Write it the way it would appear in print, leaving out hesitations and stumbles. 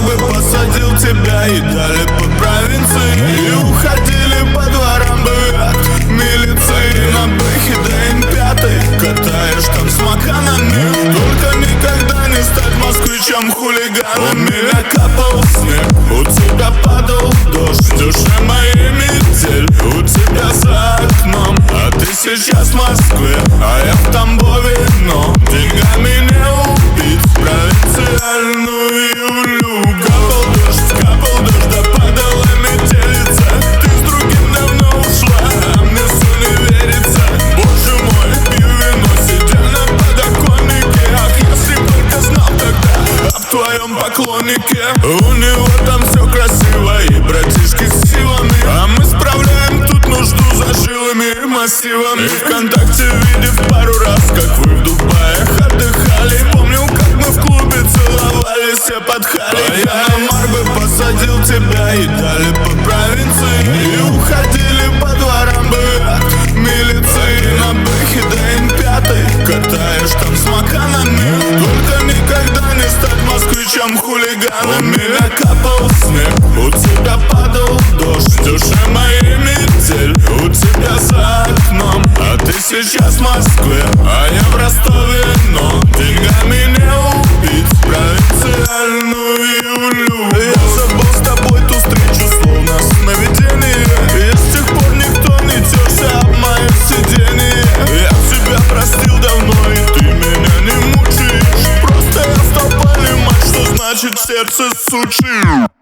бы посадил тебя и дали по провинции, и уходили по дворам бы от милиции. На бэхе ДН-5 катаешь там с маканами, только никогда не стать москвичам хулиганом. У меня капал снег, у тебя падал дождь, в душе моей метель, у тебя за окном. А ты сейчас в Москве, а я в Тамбове, но деньгами не убить провинциальную Юлю. Капал дождь, да падала метелица, ты с другим давно ушла, а мне все не верится. Боже мой, пью вино, сидя на подоконнике. Ах, если только знал тогда об твоем поклоннике. У него там все красиво и братишки с силами, а мы справляем тут нужду за жилыми массивами. ВКонтакте видев пару раз, как вы в Дубаях отдыхали. Помню, как мы в клубе целовались все под Хали. А я на Марбы посадил тебя и дали по провинции, и уходили по дворам бы от милиции. На бэхе ДН-5 катаешь там с маканами, только никогда не стать москвичам хулиганом. У меня капал снег, у тебя падал дождь, в душе моей метель, у тебя за окном. А ты сейчас в Москве, а я в Ростове, но деньгами не убить провинциальную Юлю. Я забыл с тобой ту встречу, словно сновидение, и с тех пор никто не терся об мое сиденье. Я тебя простил давно, и ты меня не мучаешь, просто я стал понимать, что значит в сердце сучи.